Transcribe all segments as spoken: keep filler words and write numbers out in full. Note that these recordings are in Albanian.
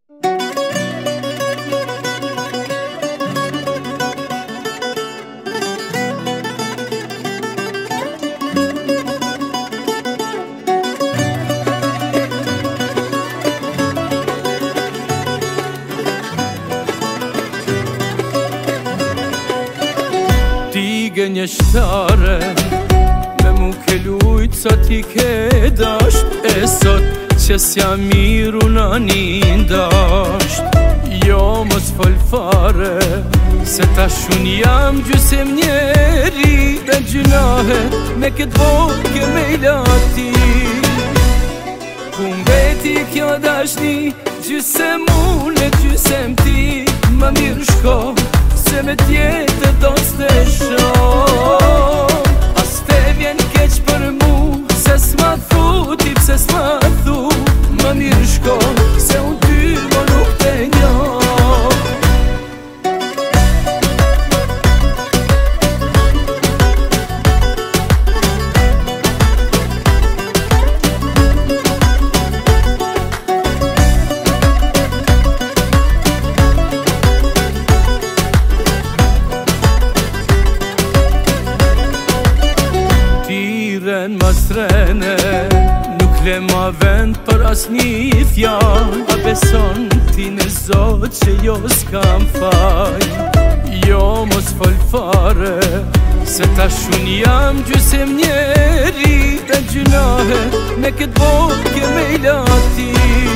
Gënjeshtare me mu ke lujt sa ti ke dasht e sot që s'ja miru nani ndasht. Jo mos fol fare se tash un jam gjysem njeri dhe gjunahet me këtë boke me i lati. Ku mbeti kjo dashni gjysem unë e gjysem ti, ma mirë shko se me tjetë do s'te shon. As te vjen keq për mu se s'ma thu ti pse s'ma thu, ma mirë shko se unë ty mo nuk te njoh. Masrene nuk le ma vend për as një fjall, a beson ti në Zot që jo s'kam faj. Jo mos fol fare se tash un jam gjysem njeri dhe gjunahet me këtë boke me i lati.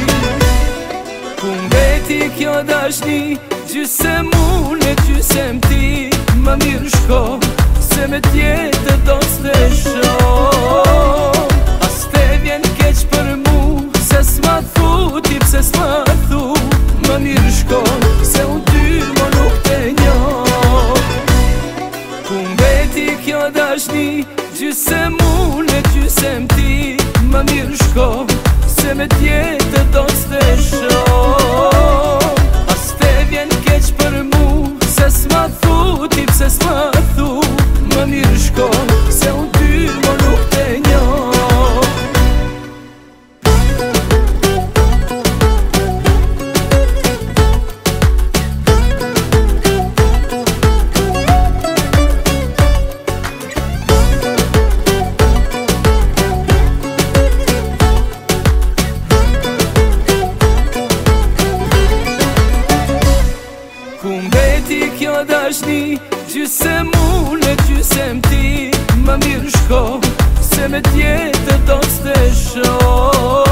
Ku mbeti kjo dashni gjysem unë e gjysem ti, ma mirë shko se me tjetë do s'te shon. As te vjen keq për mu se s'ma thu ti pse s'ma thu, ma mirë shko se unë ty mo nuk te njoh. Ku mbeti kjo dashni gjysem unë e gjysem ti, ma mirë shko se me tjetë do s'te shon. As te vjen keq për mu se s'ma thu ti pse s'ma thu, ma mirë shko se unë ty mo nuk te njoh. Ku mbeti kjo dashni gjysem unë e gjysem ti, ma mirë shko se me tjetë do s'te shon.